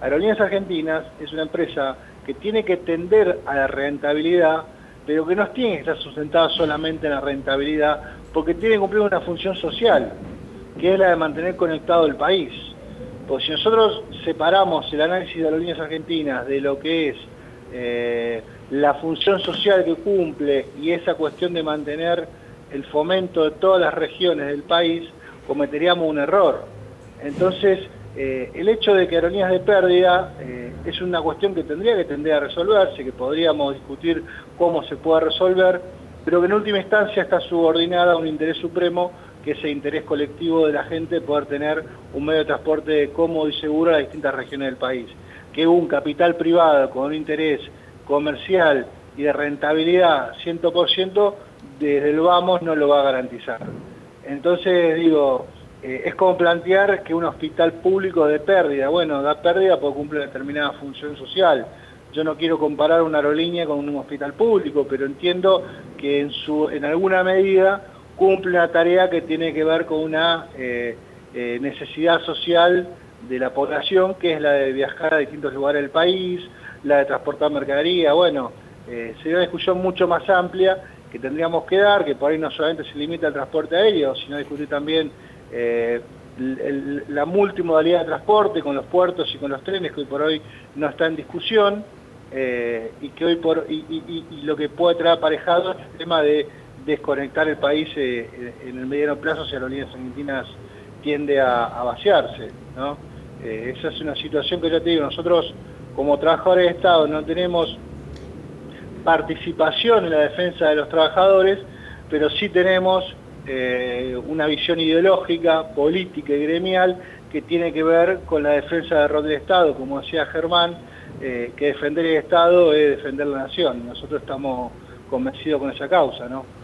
Aerolíneas Argentinas es una empresa que tiene que tender a la rentabilidad, pero que no tiene que estar sustentada solamente en la rentabilidad, porque tiene que cumplir una función social, que es la de mantener conectado el país. Pues si nosotros separamos el análisis de Aerolíneas Argentinas de lo que es la función social que cumple y esa cuestión de mantener el fomento de todas las regiones del país, cometeríamos un error. Entonces, el hecho de que Aerolíneas de pérdida es una cuestión que tendría que tender a resolverse, que podríamos discutir cómo se puede resolver, pero que en última instancia está subordinada a un interés supremo, que es el interés colectivo de la gente de poder tener un medio de transporte cómodo y seguro a las distintas regiones del país. Que un capital privado con un interés comercial y de rentabilidad 100%, desde el vamos no lo va a garantizar. Entonces digo, es como plantear que un hospital público de pérdida, bueno, da pérdida porque cumple una determinada función social. Yo no quiero comparar una aerolínea con un hospital público, pero entiendo que en alguna medida cumple una tarea que tiene que ver con una necesidad social de la población, que es la de viajar a distintos lugares del país, la de transportar mercadería. Bueno, sería una discusión mucho más amplia que tendríamos que dar, que por ahí no solamente se limita al transporte aéreo, sino discutir también la multimodalidad de transporte con los puertos y con los trenes, que hoy por hoy no está en discusión, y que hoy y lo que puede traer aparejado es el tema de desconectar el país en el mediano plazo si Aerolíneas Argentinas tiende a vaciarse, ¿no? Esa es una situación que ya te digo, nosotros como trabajadores de Estado no tenemos participación en la defensa de los trabajadores, pero sí tenemos una visión ideológica, política y gremial que tiene que ver con la defensa del rol del Estado, como decía Germán, que defender el Estado es defender la nación. Nosotros estamos convencidos con esa causa, ¿no?